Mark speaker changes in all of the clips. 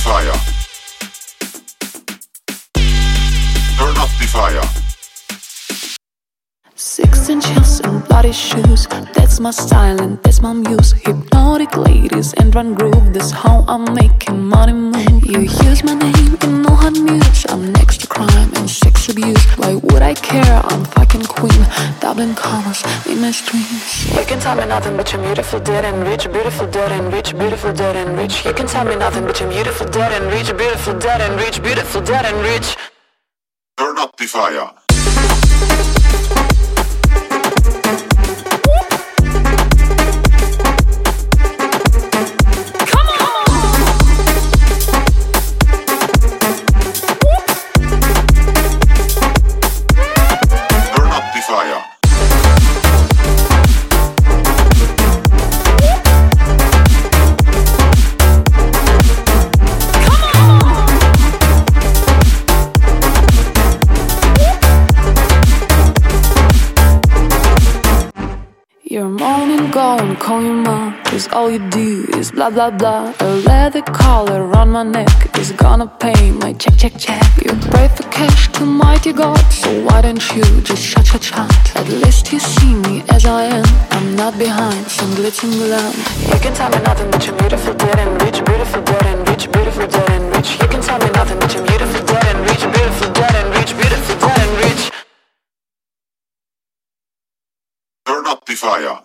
Speaker 1: fire. Turn up the fire.
Speaker 2: 16 heels and bloody shoes, that's my style and that's my muse. Hypnotic ladies and run groove, that's how I'm making money move. You use my name in no hot news, I'm next to crime and sex abuse. Why would I care, I'm fucking queen. Dublin colors in my streams. You can tell me nothing but you're beautiful, dead and rich. Beautiful, dead and rich, beautiful, dead and rich. You can tell me nothing but you're beautiful, dead and rich. Beautiful, dead and rich, beautiful, dead and rich.
Speaker 1: Turn up the fire.
Speaker 2: You're moaning, go and call your mom, cause all you do is blah blah blah. A leather collar around my neck is gonna pay my check. You pray for cash to mighty God, so why don't you just shut. At least you see me as I am, I'm not behind some glitz and glam. You can tell me nothing but you're beautiful, dead and rich. Beautiful, dead and rich, beautiful, dead and rich. You can tell me nothing but you're beautiful, dead and rich. Beautiful, dead and rich, beautiful, dead and rich.
Speaker 1: Turn up the fire.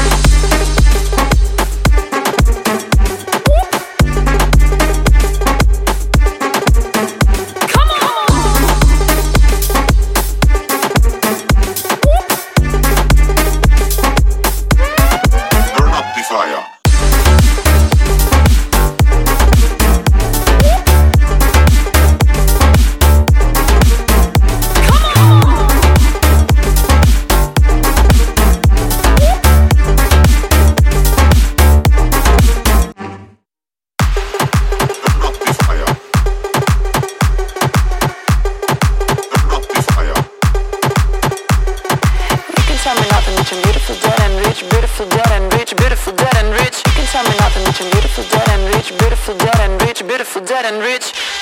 Speaker 2: Beautiful, dead and rich, beautiful, dead and rich, beautiful, dead and rich. You can tell me nothing but you're beautiful, dead and rich, beautiful, dead and rich, beautiful, dead and rich.